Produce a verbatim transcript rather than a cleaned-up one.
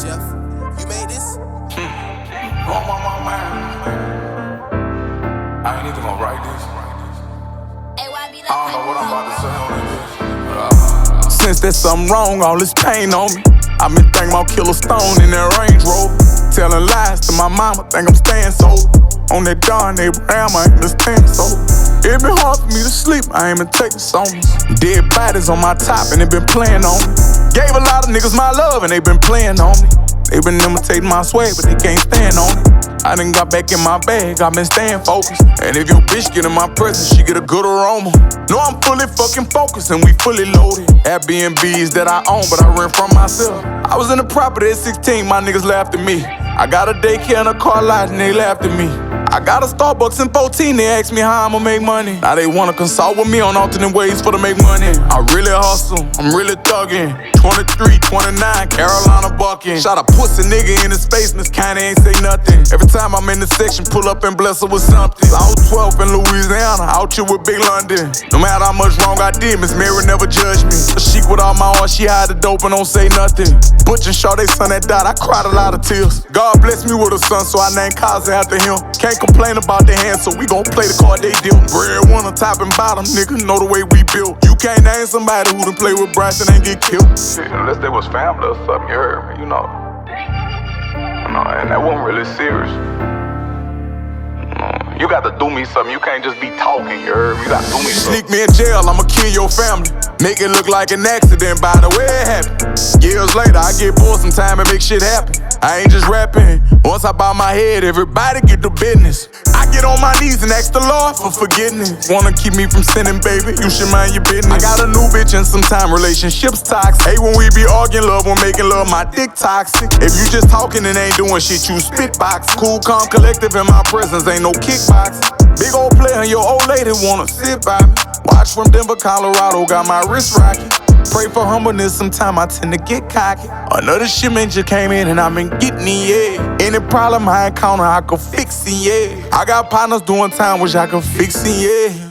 Jeff. You made this? Hmm. On my mind, man. I ain't even gonna write this. I don't know what I'm about to say on this. Uh, Since there's something wrong, all this pain on me. I've been thinking about Killer Stone in that Range Rover. Telling lies to my mama, think I'm staying sober. On that darn Abraham, I ain't understand so. It been hard for me to sleep, I ain't been taking songs. Dead bodies on my top and they been playing on me. Gave a lot of niggas my love and they been playing on me. They been imitating my swag, but they can't stand on it. I done got back in my bag, I been staying focused. And if your bitch get in my presence, she get a good aroma. No, I'm fully fucking focused and we fully loaded. Airbnbs that I own, but I rent from myself. I was in the property at sixteen, my niggas laughed at me. I got a daycare and a car lot and they laughed at me. I got a Starbucks in fourteen, they asked me how I'ma make money. Now they wanna consult with me on alternate ways for to make money. I really hustle, I'm really thuggin'. twenty-three, twenty-nine, Carolina buckin'. Shot a pussy nigga in his face and this kinda ain't say nothing. Every time I'm in the section, pull up and bless her with something. I was twelve in Louisiana, out here with Big London. No matter how much wrong I did, Miss Mary never judged me. A chic with all my heart, she hide the dope and don't say nothing. Butch and Shaw, they son that died, I cried a lot of tears. God bless me with a son, so I named Kaza after him. Can't complain about the hand, so we gon' play the card they dealt. Bread winner, top and bottom, nigga, know the way we built. You can't name somebody who done play with Bryson and get killed. Shit, unless they was family or something, you heard me, you know. No, and that wasn't really serious. No, you got to do me something, you can't just be talking, you heard me, you got to do me something. Sneak me in jail, I'ma kill your family. Make it look like an accident by the way it happened. Years later, I get bored sometime and make shit happen. I ain't just rapping. Once I bow my head, everybody get to business. I get on my knees and ask the Lord for forgiveness. Wanna keep me from sinning, baby? You should mind your business. I got a new bitch and sometime relationships toxic. Hate when we be arguing, love when making love, my dick toxic. If you just talking and ain't doing shit, you spitbox. Cool, calm, collective in my presence, ain't no kickbox. Big old player and your old lady wanna sit by me. Watch from Denver, Colorado, got my wrist rocking. Pray for humbleness, sometime I tend to get cocky. Another shipment just came in and I've been getting it, yeah. Any problem I encounter, I can fix it, yeah. I got partners doing time, which I can fix it, yeah.